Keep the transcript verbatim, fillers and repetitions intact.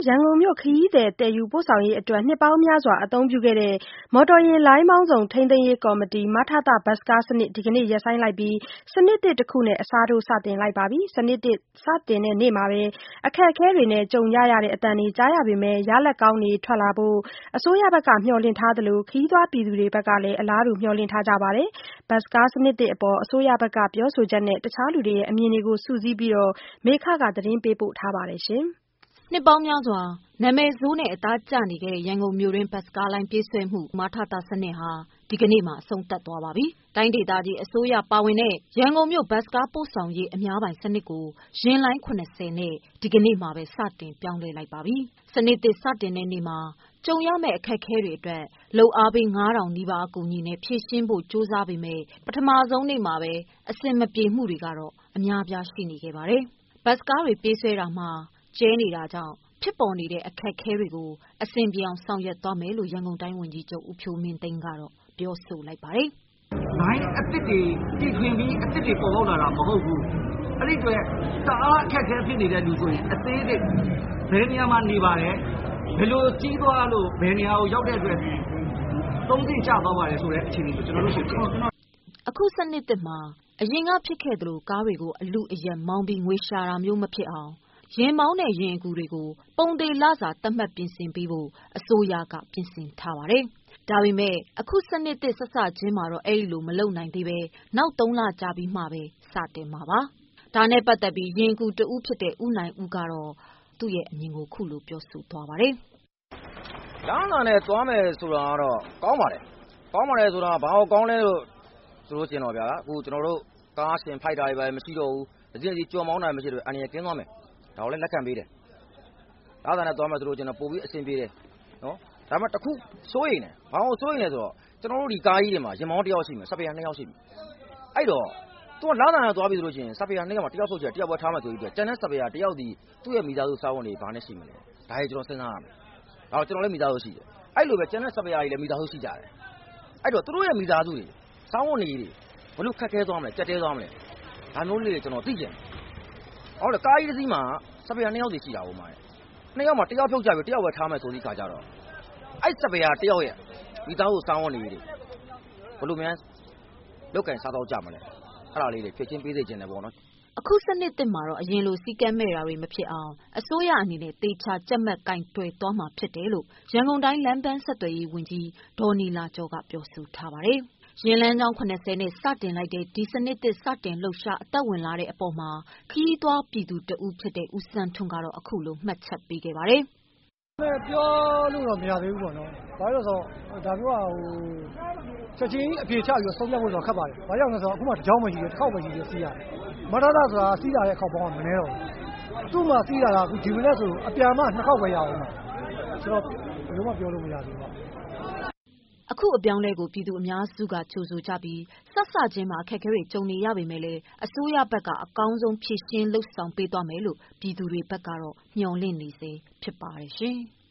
ရန်ကုန်မြို့ခရီးသည်တည်ယူပို့ဆောင်ရေးအတွက်နှစ်ပေါင်းများစွာအသုံးပြုခဲ့တဲ့မော်တော်ယာဉ်လိုင်းမောင်းစုံထိန်းသိမ်းရေးကော်မတီ မထသဘတ်စ်ကားစနစ်ဒီကနေ့ရပ်ဆိုင်းလိုက်ပြီးစနစ်သစ်တခုနဲ့အစားထိုးစတင်လိုက်ပါပြီ။စနစ်သစ်စတင်တဲ့နေ့မှာပဲအခက်အခဲတွေနဲ့ကြုံကြရတဲ့အသံတွေကြားရပေမဲ့ရလဒ်ကောင်းတွေထွက်လာဖို့အစိုးရဘက်ကမျှော်လင့်ထားသလိုခရီးသွားပြည်သူတွေဘက်ကလည်းအလားတူမျှော်လင့်ထားကြပါတယ်။ဘတ်စ်ကားစနစ်သစ်အပေါ်အစိုးရဘက်ကပြောဆိုချက်နဲ့တခြားလူတွေရဲ့အမြင်တွေကိုစုစည်းပြီးမေခကသတင်းပေးပို့ထားပါတယ်။နှစ်ပေါင်းများစွာနာမည်ဆိုးနဲ့အသားကျနေတဲ့ရန်ကုန်မြို့တွင်းဘတ်စ်ကားလိုင်းပြေးဆွဲမှုမထသစနစ်ဟာဒီကနေ့မှာအဆုံးသတ်သွားပါပြီ။တိုင်းဒေသကြီးအစိုးရပါဝင်တဲ့ရန်ကုန်မြို့ဘတ်စ်ကားပို့ဆောင်ရေးအများပိုင်စနစ်ကိုယာဉ်လိုင်း ၇၀ နဲ့ဒီကနေ့မှာပဲစတင်ပြောင်းလဲလိုက်ပါပြီ။စနစ်သစ်စတင်တဲ့နေ့မှာကြုံရမယ့်အခက်အခဲတွေအတွက်လုပ်အားပေးငါးထောင်နီးပါးအကူအညီနဲ့ဖြည့်ရှင်းဖို့ကြိုးစားပေမဲ့ပထမဆုံးနေ့မှာပဲအဆင်မပြေမှုတွေကတော့အများအပြားရှိနေခဲ့ပါတယ်။ဘတ်စ်ကားတွေပြေးဆွဲတာမှာကျဲနေတာကြောင့်ဖြစ်ပေါ်နေတဲ့အခက်အခဲတွေကိုအဆင်ပြေအောင်ဆောင်ရွက်သွားမယ်လို့ရန်ကုန်တိုင်းဝန်ကြီးချုပ်ဦးဖြိုးမင်းသိန်းကတော့ပြောဆိုလိုက်ပါတယ်။လိုင်းအသစ်တွေတည်ထွင်ပြီးအသစ်တွေပေါ်ပေါက်လာတာမဟုတ်ဘူး။အဲ့ဒီအတွက်တအားအခက်အခဲဖြစ်နေတဲ့လူဆိုရင်အသေးစိတ်ဘယ်နေရာမှာနေပါတယ်ဘယ်လိုကြီးသွားလို့ဘယ်နေရာကိုရောက်တဲ့အတွက်သုံးသိကျသွားပါတယ်ဆိုတဲ့အခြေအနေကိုကျွန်တော်တို့ရှင်းပြ။အခုစနစ်သစ်မှာအရင်ကဖြစ်ခဲ့သလိုကားတွေကိုအလူအယက်မောင်းပြီးငွေရှာတာမျိုးမဖြစ်အောင်ရင်မောင်းတဲ့ရင်အကူတွေကိုပုံသေးလစာသတ်မှတ်ပြင်ဆင်ပေးဖို့အစိုးရကပြင်ဆင်ထားပါတယ်။ဒါပေမဲ့အခုစနစ်သစ်စစချင်းမှာတော့အဲ့ဒီလိုမလုပ်နိုင်သေးပဲနောက်သုံးလကြာပြီးမှပဲစတင်မှာပါ။ဒါနဲ့ပတ်သက်ပြီးရင်အကူတဦးဖြစ်တဲ့ဦးနိုင်ဦးကတော့သူ့ရဲ့အမြင်ကိုခုလိုပြောဆိုသွားပါတယ်။လမ်းလာနဲ့သွားမယ်ဆိုတာကတော့ကောင်းပါတယ်။ကောင်းပါတယ်ဆိုတာဘာလို့ကောင်းလဲလို့ဆိုလို့ကျင်တော့ဗျာအခုကျွန်တော်တို့ကားရှင်ဖိုက်တာတွေပဲမရှိတော့ဘူး။အရင်စီကြော်မောင်းတာမရှိတော့အန်ရကင်းသွားမယ်။ဒါကိုလည်းလက်ခံပေးတယ်။အားသာနဲ့သွားမယ်ဆိုလို့ကျွန်တော်ပို့ပြီးအဆင်ပြေတယ်နော်။ဒါမှတစ်ခုစိုးရိမ်တယ်။ဘာလို့စိုးရိမ်လဲဆိုတော့ကျွန်တော်တို့ဒီကားကြီးတွေမှာရင်မောင်းတစ်ယောက်ရှိမယ်စပယ်ယာနှစ်ယောက်ရှိမယ်။အဲ့တော့သူကလာသာနဲ့သွားပြီဆိုလို့ရှိရင်စပယ်ယာနှစ်ယောက်မှာတစ်ယောက်ဆုတ်ချင်တစ်ယောက်ပဲထားမှဆိုပြီးတော့ကျန်တဲ့စပယ်ယာတစ်ယောက်ဒီသူ့ရဲ့မိသားစုစားဝန်တွေဘာနဲ့ရှိမလဲ။ဒါကြီးကျွန်တော်စဉ်းစားရမယ်။ဒါတော့ကျွန်တော်လည်းမိသားစုရှိတယ်။အဲ့လိုပဲကျန်တဲ့စပယ်ယာကြီးလည်းမိသားစုရှိကြတယ်။အဲ့တော့သူတို့ရဲ့မိသားစုတွေစားဝန်တွေဘလို့ခက်ခဲသွားမလဲကြက်တဲသွားမလဲ။ဒါမျိုးလေးတွေကျွန်တော်သိကျင်။ဟုတ်တယ်ကားကြီးတစ်စီးမှာစပယ်ယာနှစ်ယောက်စီရှိတာဟုတ်မှာ။နှစ်ယောက်မှာတစ်ယောက်ဖြုတ်ကြပြီတစ်ယောက်ပဲထားမယ်ဆိုပြီးခါကြတော့အဲ့စပယ်ယာတစ်ယောက်ရဲ့မိသားစုစားဝန်တွေဘလို့များလောက်ကင်စားတော့ကြမလဲ။အဲ့ဒါလေးတွေဖြစ်ချင်းပေးစေချင်တယ်ပေါ့နော်။အခုစနစ်သစ်မှာတော့အရင်လိုစီကံမဲ့တာတွေမဖြစ်အောင်အစိုးရအနေနဲ့တေချာကြက်မှတ်ကင်တွယ်သွားမှာဖြစ်တယ်လို့ရန်ကုန်တိုင်းလမ်းပန်းဆက်သွယ်ရေးဝန်ကြီးဒေါ်နီလာကျော်ကပြောဆိုထားပါတယ်။ရင်လန်းကြောင်း ၇၀ နဲ့စတင်လိုက်တဲ့ဒီစနစ်သစ်စတင်လှုပ်ရှားအသက်ဝင်လာတဲ့အပေါ်မှာခရီးသွားပြည်သူတဦးဖြစ်တဲ့ဦးစန်းထွန်းကတော့အခုလိုမှတ်ချက်ပေးခဲ့ပါတယ်။ပြောလို့တော့မရသေးဘူးပေါ့နော်။ဘာလို့လဲဆိုတော့ဒါမျိုးကဟိုချက်ချင်းအပြေချပြီးဆုံးဖြတ်ဖို့ဆိုတော့ခက်ပါတယ်။ဘာကြောင့်လဲဆိုတော့အခုမှတစ်ကြောင်းမှရှိတယ်တစ်ခေါက်မှရှိတယ်စီးရတယ်။မထသဆိုတာစီးလာတဲ့ခေါက်ပေါင်းကမနှဲတော့ဘူး။သူ့မှာစီးလာတာအခုဒီမနေ့ဆိုအပြန်မှနှစ်ခေါက်ပဲရအောင်။ဆိုတော့ဘယ်လိုမှပြောလို့မရသေးဘူး။အခုအပြောင်းလဲကိုပြည်သူအများစုကကြိုဆိုကြပြီးဆက်စချင်းမှာအခက်အခဲတွေကြုံနေရပေမဲ့လည်းအစိုးရဘက်ကအကောင်းဆုံးဖြည့်ရှင်းလှုပ်ဆောင်ပေးသွားမယ်လို့ပြည်သူတွေဘက်ကတော့မျှော်လင့်နေစေဖြစ်ပါတယ်ရှင်။